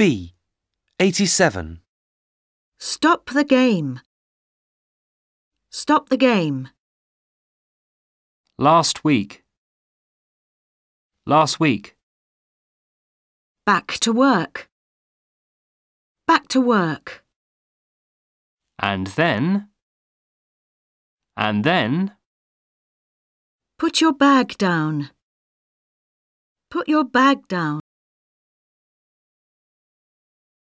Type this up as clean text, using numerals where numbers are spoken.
B. 87. Stop the game. Stop the game. Last week. Last week. Back to work. Back to work. And then. And then. Put your bag down. Put your bag down.